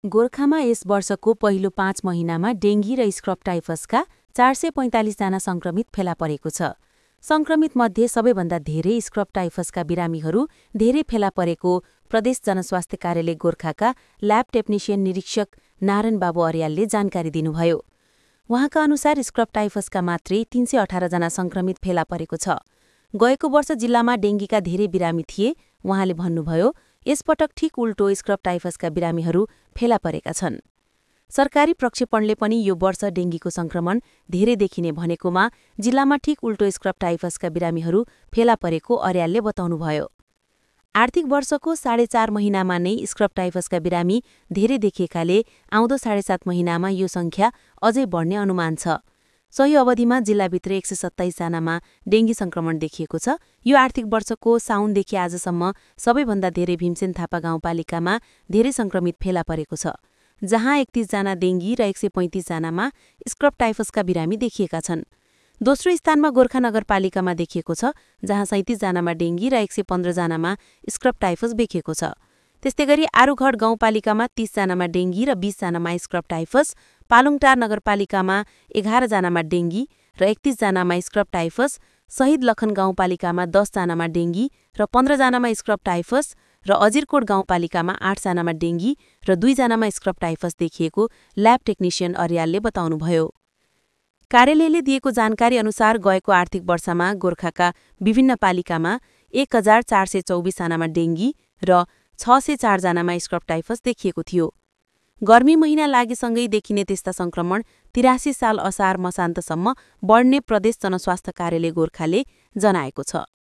गोरखामा यस वर्षको पहिलो 5 महिनामा डेङ्गी र स्क्रब टाइफसका 445 जना संक्रमित फेला परेको छ। संक्रमितमध्ये सबैभन्दा धेरै स्क्रब टाइफसका बिरामीहरू धेरै फेला परेको प्रदेश जनस्वास्थ्य कार्यालय गोरखाका ल्याब टेक्निशियन निरीक्षक नारायण बाबु अर्यालले जानकारी दिनुभयो। उहाँका अनुसार स्क्रब टाइफसका मात्रै 318 जना संक्रमित फेला परेको छ। गएको वर्ष जिल्लामा डेङ्गीका धेरै बिरामी थिए। उहाँले भन्नुभयो, यसपटक ठिक उल्टो स्क्रब टाइफसका बिरामीहरू फेला परेका छन्। सरकारी प्रक्षेपणले पनि यो वर्ष डेङ्गीको संक्रमण धेरै देखिने भनेकोमा जिल्लामा ठिक उल्टो स्क्रब टाइफसका बिरामीहरू फेला परेको अर्यालले बताउनुभयो। आर्थिक वर्षको 4.5 महिनामा नै स्क्रब टाइफसका बिरामी धेरै देखिएकाले आउँदो 7.5 महिनामा यो संख्या अझै बढ्ने अनुमान छ। सही अवधिमा जिल्लाभित्र 127 जनामा डेङ्गी संक्रमण देखिएको छ। यो आर्थिक वर्षको साउनदेखि आजसम्म सबैभन्दा धेरै भीमसेन थापा गाउँपालिकामा धेरै संक्रमित फेला परेको छ, जहाँ 31 जना डेङ्गी र 135 जनामा स्क्रब टाइफसका बिरामी देखिएका छन्। दोस्रो स्थानमा गोरखा नगरपालिकामा देखिएको छ, जहाँ 37 जनामा डेङ्गी र 115 जनामा स्क्रब टाइफस देखिएको छ। त्यस्तै गरी आरुघट गाउँपालिकामा 30 जनामा डेङ्गी र 20 जनामा स्क्रब टाइफस, पालुङटार नगरपालिकामा 11 जनामा डेङ्गी र 31 जनामा स्क्रब टाइफस, शहीद लखन गाउँपालिकामा 10 जनामा डेङ्गी र 15 जनामा स्क्रब टाइफस र अजिरकोट गाउँपालिकामा 8 जनामा डेङ्गी र 2 जनामा स्क्रब टाइफस देखिएको ल्याब टेक्निशियन अर्यालले बताउनुभयो। कार्यालयले दिएको जानकारी अनुसार गएको आर्थिक वर्षमा गोरखाका विभिन्न पालिकामा 1424 जनामा डेङ्गी र 604 जनामा स्क्रब टाइफस देखिएको थियो। गर्मी महिना लागेसँगै देखिने त्यस्ता संक्रमण 83 साल असार मसान्तसम्म बढ्ने प्रदेश जनस्वास्थ्य कार्यालय गोरखाले जनाएको छ।